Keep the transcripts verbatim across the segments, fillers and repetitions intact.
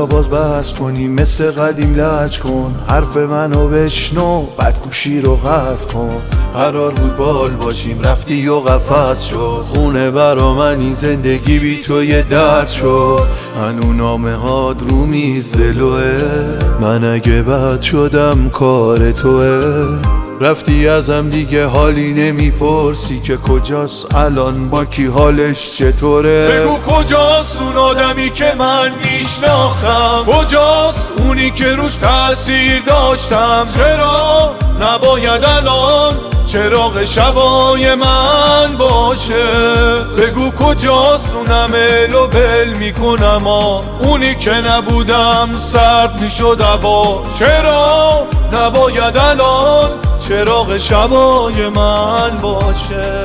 بیا باز بحث کنیم مثل قدیم لج کن، حرف منو بشنو بد گوشی رو قطع کن. قرار بود بال باشیم رفتی و قفس شد، خونه برا من این زندگی بی تو یه درد شد. هنو نامه هات رو میز دلوه، من اگه بد شدم کار توه. رفتی ازم دیگه حالی نمیپرسی که کجاست الان با کی حالش چطوره. بگو کجاست اون آدمی که من میشناختم، کجاست اونی که روش تأثیر داشتم. چرا نباید الان چراغ شبای من باشه. بگو کجاست اونم الو بل میکنم آ، اونی که نبودم سرد میشد هوا. چرا نباید الان چراغ شبای من باشه.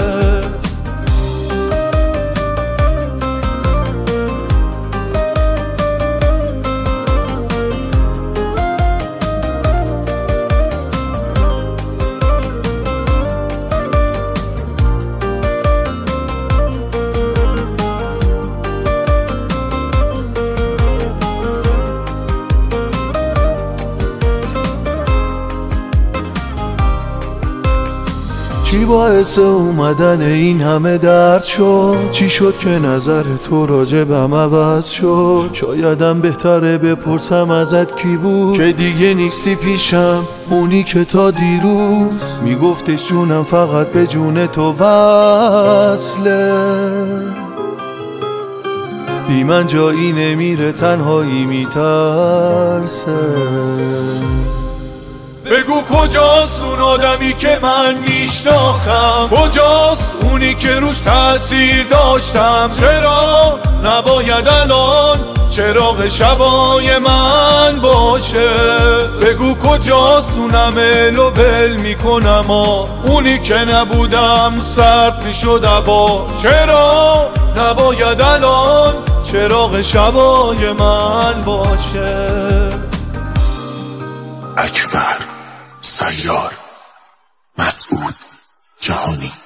چی باعث اومدن این همه درد شد؟ چی شد که نظر تو راجبم عوض شد؟ شایدم بهتره بپرسم ازت کی بود که دیگه نیستی پیشم، اونی که تا دیروز میگفتش جونم فقط به جون تو وصله. بی من جایی نمیره تنهایی میترسه. بگو کجاست اون آدمی که من میشناختم، کجاست اونی که روش تأثیر داشتم. چرا نباید الان چراغ شبای من باشه. بگو کجاست اونم الو بل میکنم آ، اونی که نبودم سرد میشد هوا. چرا نباید الان چراغ شبای من باشه. اکبر، سیار، مسعود، جهانی.